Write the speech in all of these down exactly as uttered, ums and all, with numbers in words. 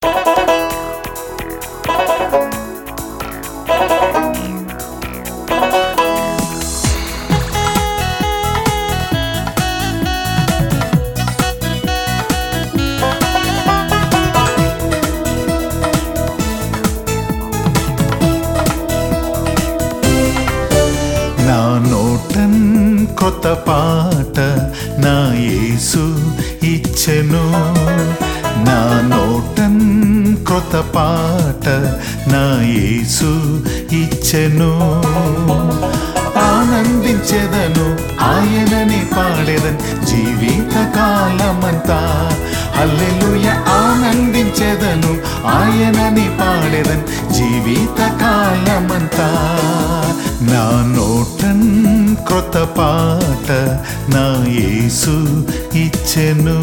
నా నోటన్ కొత్త పాట నా యేసు ఇచ్చెను. నా నోటన్ కొత్త పాట నా యేసు ఇచ్చెను. ఆనందించెదను ఆయనని పాడెదన్ జీవిత కాలమంతా. హల్లెలూయా ఆనందించెదను ఆయనని పాడెదన్ జీవిత కాలమంతా. నా నోటన్ క్రొత్త పాట నా యేసు ఇచ్చెను.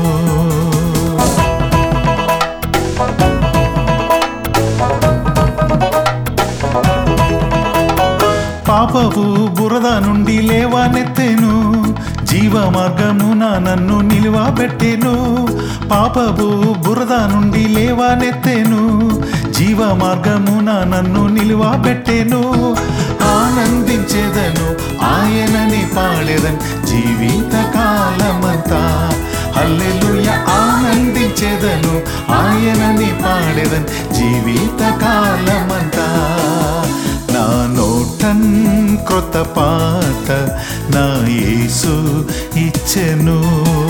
పాపపు బురద నుండి లేవనెత్తెను, జీవ మార్గమున నన్ను నిలువబెట్టెను. పాపపు బురద నుండి లేవనెత్తెను, జీవ మార్గమున నన్ను నిలువబెట్టెను. ఆనందించెదను ఆయనని పాడెదన్ జీవిత కాలమంతా. హల్లెలూయా ఆనందించెదను ఆయనని పాడెదన్ జీవిత కాలమంతా. నా నోటన్ క్రొత్త పాట నా యేసు ఇచ్చెను.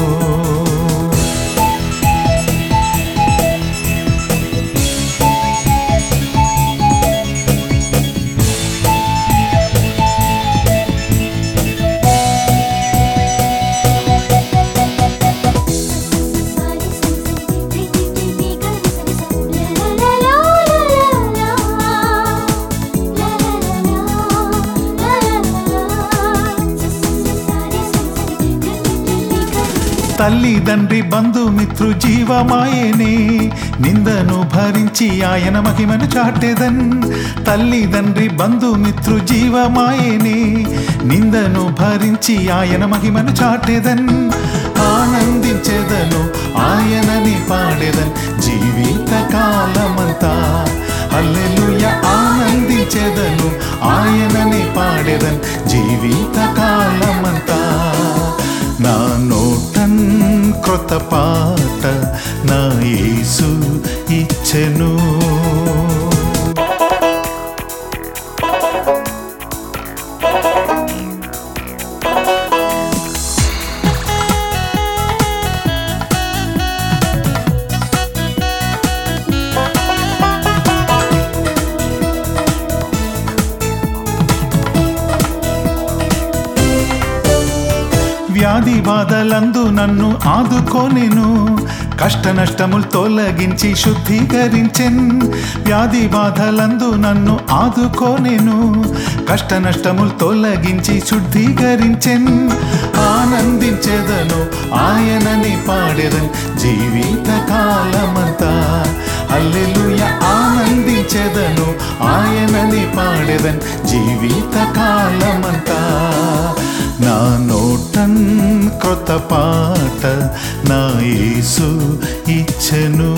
తల్లిదండ్రి బంధుమిత్రు జీవమాయనే, నిందను భరించి ఆయన మహిమను చాటెదన్. తల్లిదండ్రి బంధుమిత్రు జీవమాయనే, నిందను భరించి ఆయన మహిమను చాటెదన్. ఆనందించెదను ఆయనని పాడెదన్ జీవిత కాలమంతా. హల్లెలూయా ఆనందించెదను ఆయనని పాడెదన్ జీవిత కాలమంతా. నా నోటన్ క్రొత్త పాట నా యేసు ఇచ్చెను. వ్యాధి బాధలందు నన్ను ఆదుకొనెను, కష్ట నష్టములు తొలగించి శుద్ధీకరించెన్. వ్యాధి బాధలందు నన్ను ఆదుకొనెను, కష్ట నష్టములు తొలగించి శుద్ధీకరించెన్. ఆనందించెదను ఆయనని పాడెదన్ జీవిత కాలమంతా. హల్లెలూయా ఆనందించెదను ఆయనని పాడెదన్ జీవిత కాలమంతా. నా నోటన్ క్రొత్త పాట నా యేసు ఇచ్చెను.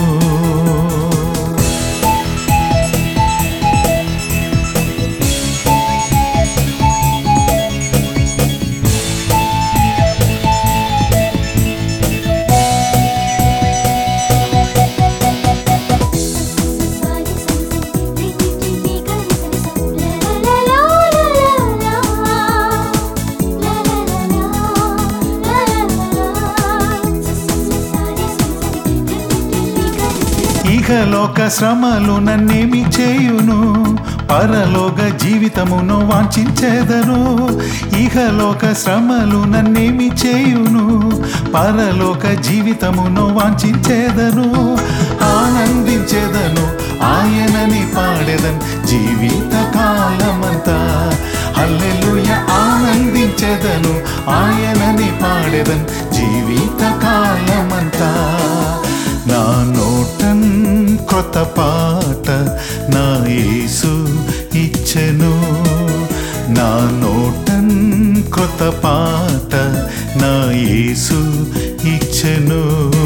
ఇహలోక శ్రమలు నన్నేమి చేయును, పరలోక జీవితమును వాంఛించెదను. ఇహలోక శ్రమలు నన్నేమి చేయును, పరలోక జీవితమును వాంఛించెదను. ఆనందించెదను ఆయనని పాడెదన్ జీవిత కాలమంతా. హల్లెలూయా ఆనందించెదను ఆయనని పాడెదన్ జీవిత కాలమంతా. నా నోటన్ క్రొత్త పాట నా యేసు ఇచ్చెను. నా నోటన్ క్రొత్త పాట నా యేసు ఇచ్చెను.